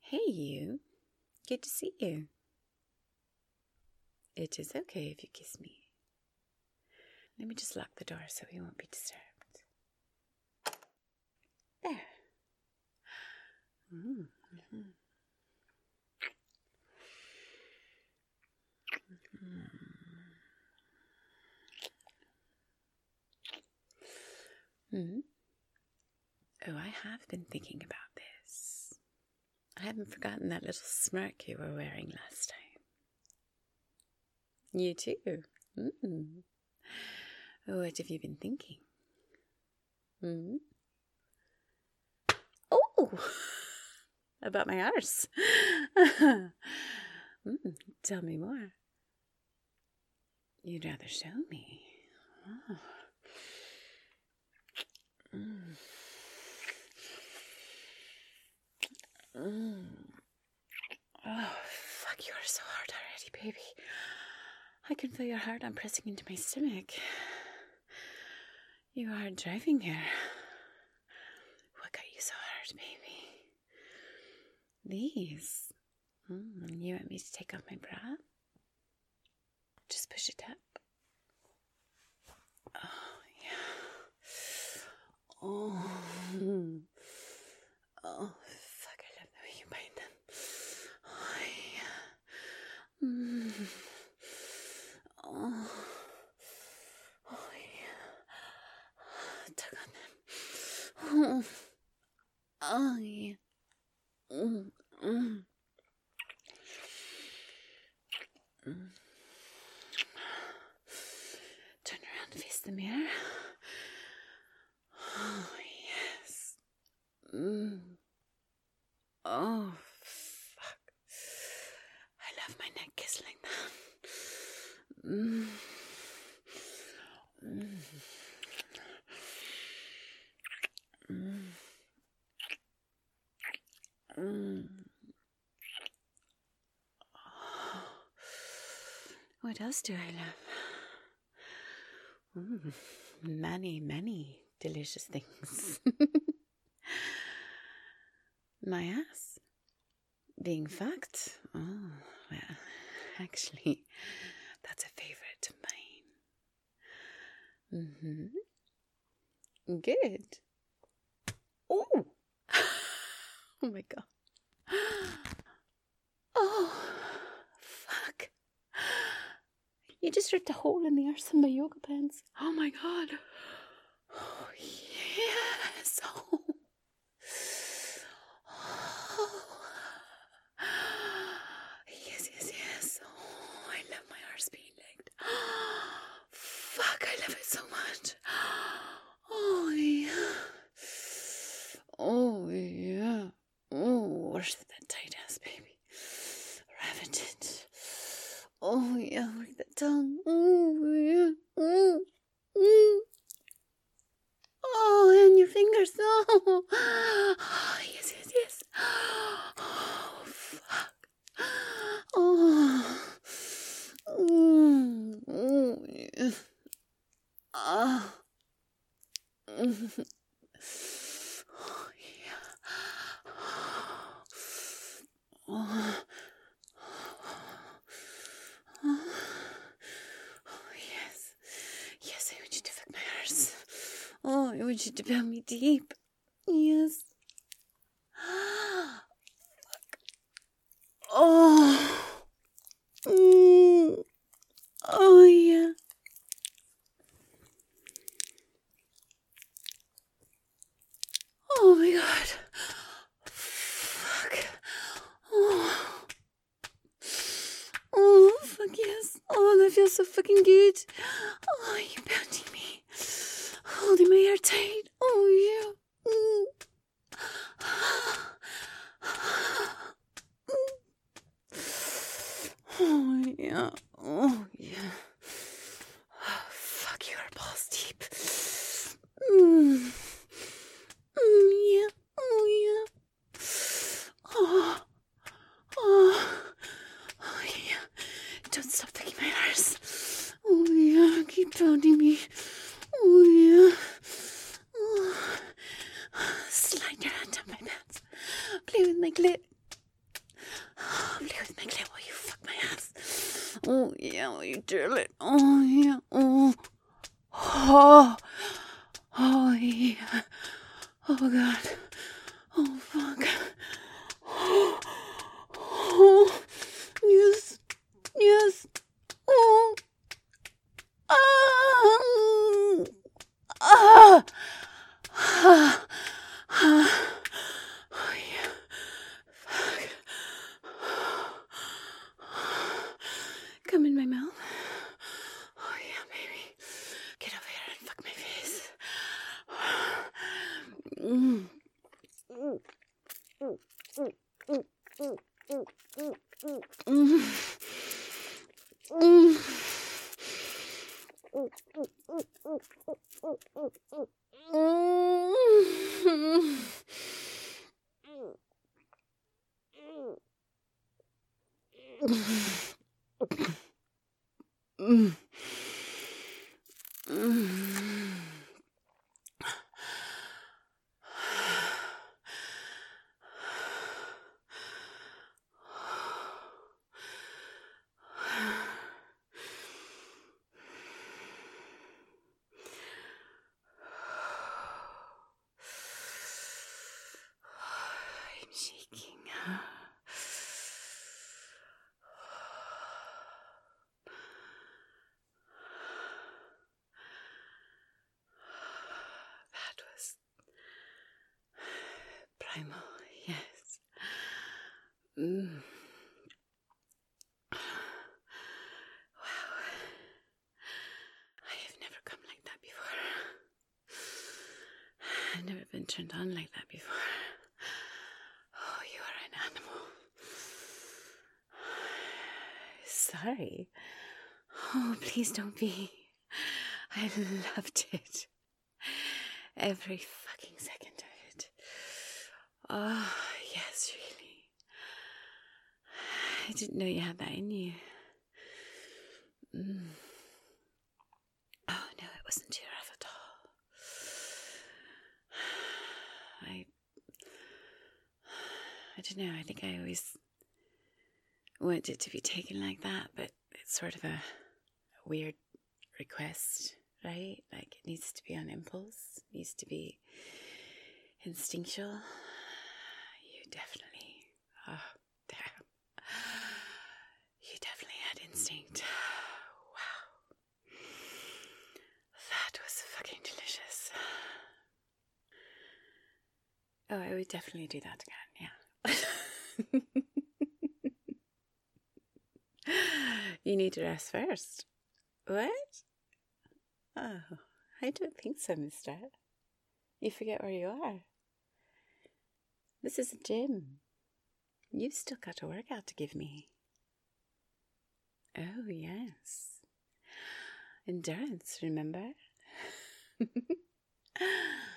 Hey, you. Good to see you. It is okay if you kiss me. Let me just lock the door so he won't be disturbed. There. Mm-hmm. Mm-hmm. Oh, I have been thinking about this. I haven't forgotten that little smirk you were wearing last time. You too. Mm. What have you been thinking? Mm. Oh, about my arse. Tell me more. You'd rather show me. Oh. Mm. Mm. Oh, fuck, you are so hard already, baby. I can feel your heart. I'm pressing into my stomach. You are driving here. What got you so hard, baby? These. You want me to take off my bra? Just push it up. Oh, yeah. Oh, fuck, I love the way you bite them. Oh, yeah. Oh, yeah. Tug on them. Oh, yeah. Turn around, face the mirror. Oh, yes. Oh, fuck. I love my neck kiss like that. What else do I love? Many, many delicious things. My ass being fucked. Oh, well, actually, that's a favorite of mine. Good. Oh. Oh my god. Oh, fuck. You just ripped a hole in the arse of my yoga pants. Oh my god. Oh, yes. Oh. Yes. Oh, I love my arse being licked. Fuck, I love it so much. Oh, yeah. Oh, yeah. Oh, where's that tight ass, baby? Riveted. Oh, yeah, work the tongue. Oh, yeah. Oh, and your fingers. Oh, yes. Oh, fuck. Oh, yeah. Oh, yeah. Oh, yes. Yes, I want you to fuck my arse. Oh, I want you to pound me deep. Yes. Fuck. Oh. Oh, yeah. Oh, my God. Fuck. Oh, fuck yes. Oh, that feels so fucking good. Oh, you're pounding me. Holding my hair tight. Oh, yeah. Oh, yeah. Oh, yeah. Oh, fuck, you are balls deep. Yeah. Oh, yeah. Oh, yeah. Don't stop thinking my arse. Oh, yeah. Keep pounding me. Oh, yeah. Oh. Slide your hand down my pants. Play with my clit. play with my clay while you fuck my ass. Oh, yeah, will you drill it? Oh, yeah. Oh. Oh. Oh, yeah. Oh, God. Oh, fuck. Oh. Yes. Yes. Oh. Ah. Ah. Ah. Ah. Oh, yeah. Fuck. Come in my mouth. Oh, yeah, baby. Get over here and fuck my face. Mm. I'm shaking. That was primal, yes. Wow. I have never come like that before. I've never been turned on like that before. Oh, you are an animal. Sorry. Oh, please don't be. I loved it. Every fucking second of it. Oh, yes, really. I didn't know you had that in you. Oh, no, it wasn't too rough at all. I don't know, I think I always wanted it to be taken like that, but it's sort of a weird request, right? Like, it needs to be on impulse, it needs to be instinctual. You definitely, oh, damn. You definitely had instinct. Wow. That was fucking delicious. Oh, I would definitely do that again, yeah. You need to rest first. What? Oh, I don't think so, mister. You forget where you are. This is a gym. You've still got a workout to give me. Oh, yes. Endurance, remember?